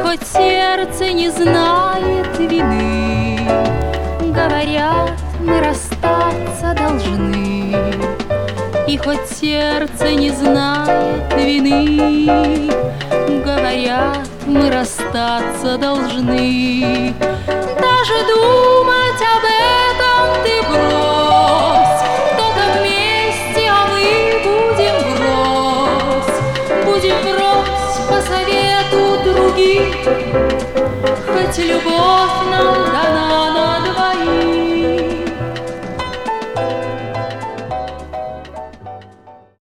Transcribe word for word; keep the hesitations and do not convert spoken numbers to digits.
хоть сердце не знает вины, говорят, мы расстаться должны. И хоть сердце не знает вины, говорят, мы расстаться должны. Даже думать об этом ты брось, кто-то вместе, а мы будем врозь. Будем врозь по совету других, хоть любовь нам дана.